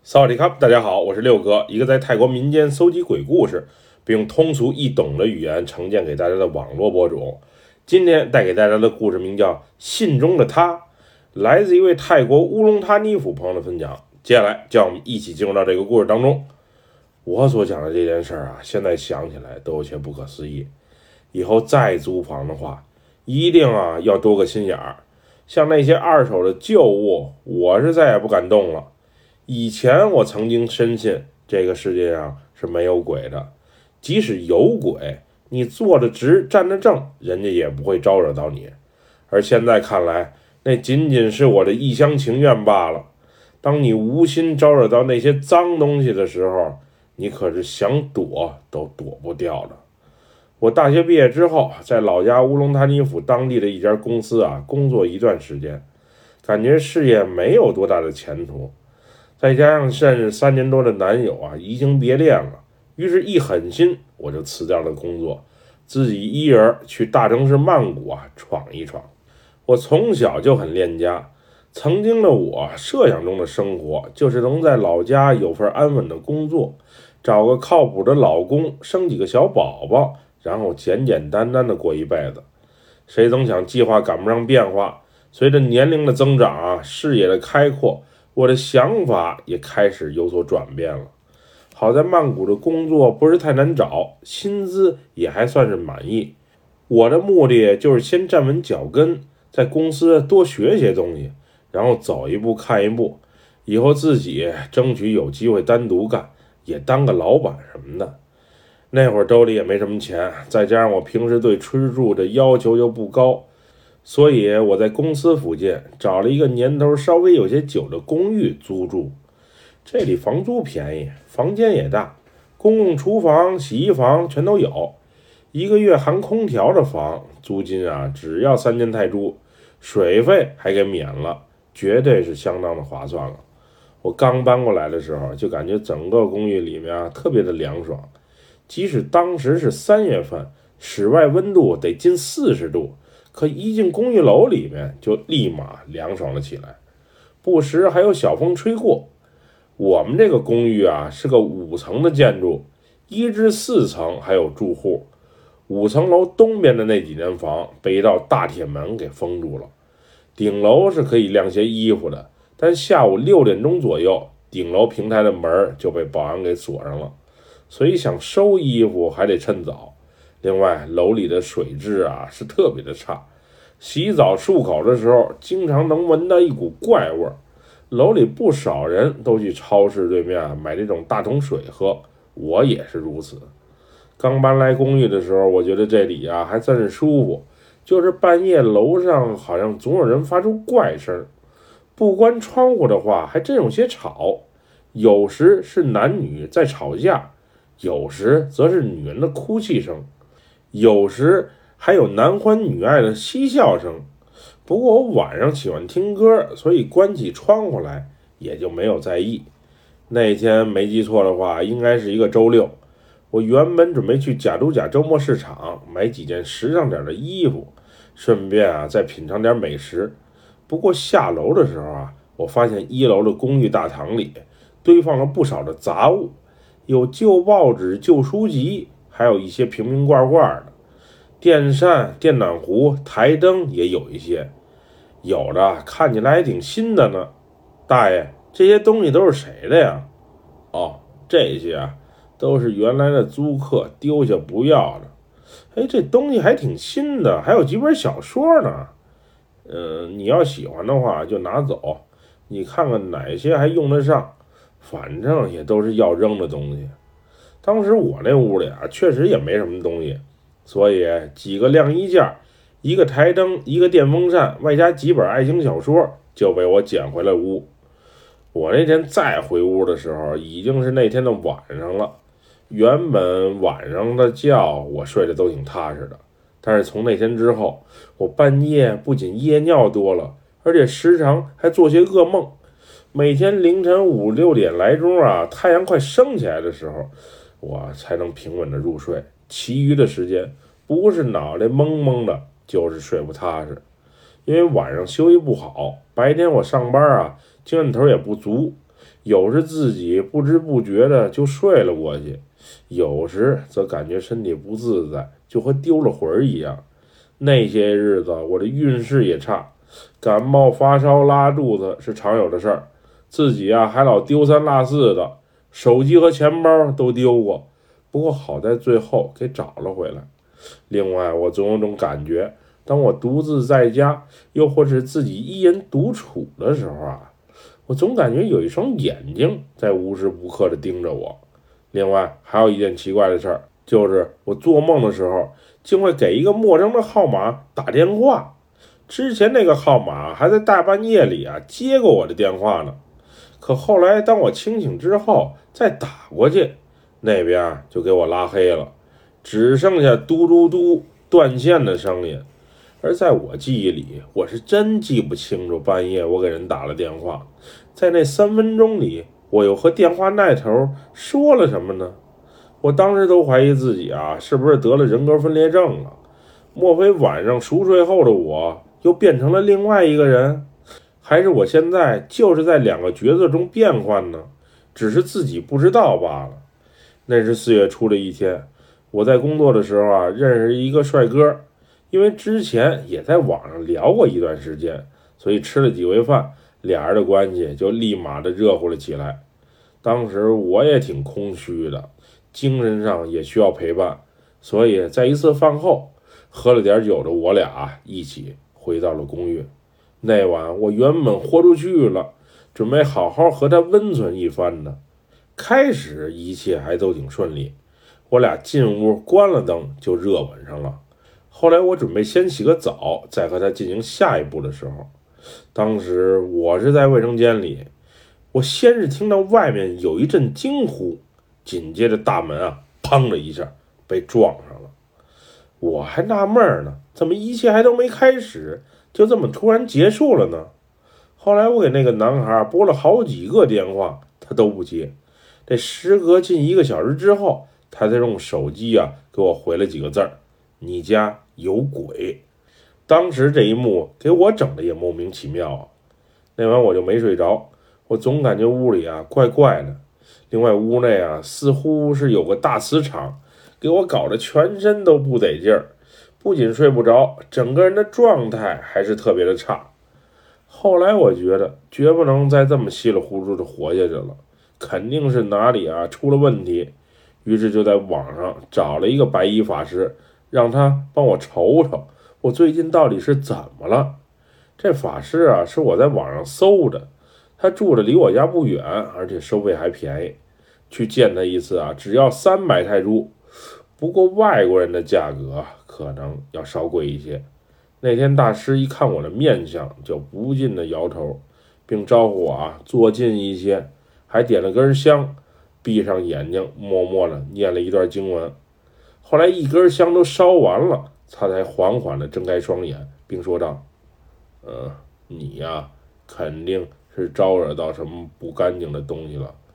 萨瓦迪卡，大家好，我是六哥，一个在泰国民间搜集鬼故事，并用通俗易懂的语言呈现给大家的网络博主。今天带给大家的故事名叫《信中的他》，来自一位泰国乌龙塔尼府朋友的分享。接下来，让我们一起进入到这个故事当中。我所讲的这件事啊，现在想起来都有些不可思议。以后再租房的话，一定要多个心眼儿。像那些二手的旧物，我是再也不敢动了。以前我曾经深信这个世界上是没有鬼的，即使有鬼，你坐得直站得正，人家也不会招惹到你。而现在看来，那仅仅是我的一厢情愿罢了。当你无心招惹到那些脏东西的时候，你可是想躲都躲不掉的。我大学毕业之后，在老家乌龙塔尼府当地的一家公司工作一段时间，感觉事业没有多大的前途。再加上认识3年多的男友移情别恋了，于是一狠心我就辞掉了工作，自己一人去大城市曼谷闯一闯。我从小就很恋家，曾经的我设想中的生活就是能在老家有份安稳的工作，找个靠谱的老公，生几个小宝宝，然后简简单单的过一辈子。谁曾想计划赶不上变化，随着年龄的增长视野的开阔，我的想法也开始有所转变了。好在曼谷的工作不是太难找，薪资也还算是满意。我的目的就是先站稳脚跟，在公司多学些东西，然后走一步看一步，以后自己争取有机会单独干，也当个老板什么的。那会儿兜里也没什么钱，再加上我平时对吃住的要求又不高，所以我在公司附近找了一个年头稍微有些久的公寓租住。这里房租便宜，房间也大，公共厨房、洗衣房全都有。一个月含空调的房租金只要3000泰铢，水费还给免了，绝对是相当的划算了。我刚搬过来的时候就感觉整个公寓里面特别的凉爽，即使当时是3月份，室外温度得近40度，可一进公寓楼里面就立马凉爽了起来，不时还有小风吹过。我们这个公寓是个5层的建筑，1至4层还有住户。5层楼东边的那几间房被一道大铁门给封住了，顶楼是可以晾些衣服的，但下午6点钟左右，顶楼平台的门就被保安给锁上了，所以想收衣服还得趁早。另外楼里的水质是特别的差，洗澡漱口的时候经常能闻到一股怪味。楼里不少人都去超市对面买这种大桶水喝，我也是如此。刚搬来公寓的时候，我觉得这里还算是舒服，就是半夜楼上好像总有人发出怪声，不关窗户的话还真有些吵，有时是男女在吵架，有时则是女人的哭泣声，有时还有男欢女爱的嬉笑声。不过我晚上喜欢听歌，所以关起窗户来也就没有在意。那天没记错的话，应该是一个周六。我原本准备去甲都甲周末市场买几件时尚点的衣服，顺便再品尝点美食。不过下楼的时候我发现1楼的公寓大堂里堆放了不少的杂物，有旧报纸、旧书籍，还有一些瓶瓶罐罐的。电扇、电暖壶、台灯也有一些，有的看起来还挺新的呢。大爷，这些东西都是谁的呀？这些都是原来的租客丢下不要的。这东西还挺新的，还有几本小说呢。你要喜欢的话就拿走，你看看哪些还用得上，反正也都是要扔的东西。当时我那屋里确实也没什么东西，所以几个晾衣架、一个台灯、一个电风扇，外加几本爱情小说就被我捡回了屋。我那天再回屋的时候已经是那天的晚上了。原本晚上的觉我睡得都挺踏实的，但是从那天之后，我半夜不仅夜尿多了，而且时常还做些噩梦。每天凌晨5、6点来钟太阳快升起来的时候，我才能平稳的入睡，其余的时间不是脑袋懵懵的，就是睡不踏实。因为晚上休息不好，白天我上班精神头也不足， 有时自己不知不觉的就睡了过去，有时则感觉身体不自在，就和丢了魂儿一样。那些日子我的运势也差，感冒发烧拉肚子是常有的事儿，自己还老丢三落四的，手机和钱包都丢过，不过好在最后给找了回来。另外我总有种感觉，当我独自在家，又或是自己一人独处的时候我总感觉有一双眼睛在无时不刻的盯着我。另外还有一件奇怪的事儿，就是我做梦的时候竟会给一个陌生的号码打电话，之前那个号码还在大半夜里接过我的电话呢，可后来当我清醒之后再打过去，那边就给我拉黑了，只剩下嘟嘟嘟断线的声音。而在我记忆里，我是真记不清楚半夜我给人打了电话，在那3分钟里，我又和电话那头说了什么呢？我当时都怀疑自己是不是得了人格分裂症了？莫非晚上熟睡后的我又变成了另外一个人？还是我现在就是在2个角色中变换呢？只是自己不知道罢了。那是4月初的一天，我在工作的时候认识一个帅哥，因为之前也在网上聊过一段时间，所以吃了几回饭，俩人的关系就立马的热乎了起来。当时我也挺空虚的，精神上也需要陪伴，所以在一次饭后喝了点酒的我俩一起回到了公寓。那晚我原本豁出去了，准备好好和他温存一番的。开始一切还都挺顺利，我俩进屋关了灯就热吻上了。后来我准备先洗个澡，再和他进行下一步的时候，当时我是在卫生间里，我先是听到外面有一阵惊呼，紧接着大门砰的一下被撞上了。我还纳闷呢，怎么一切还都没开始，就这么突然结束了呢？后来我给那个男孩拨了好几个电话，他都不接。这时隔近1个小时之后，他才用手机给我回了几个字儿：你家有鬼。当时这一幕给我整的也莫名其妙那晚我就没睡着，我总感觉屋里怪怪的。另外屋内似乎是有个大磁场，给我搞得全身都不得劲儿，不仅睡不着，整个人的状态还是特别的差。后来我觉得绝不能再这么稀里糊涂的活下去了，肯定是哪里出了问题。于是就在网上找了一个白衣法师，让他帮我瞅瞅我最近到底是怎么了。这法师是我在网上搜的，他住的离我家不远，而且收费还便宜，去见他一次只要300泰铢，不过外国人的价格可能要稍贵一些。那天大师一看我的面相，就不禁的摇头，并招呼我坐近一些，还点了根香，闭上眼睛默默的念了一段经文。后来1根香都烧完了，他才缓缓的睁开双眼，并说道：你肯定是招惹到什么不干净的东西了，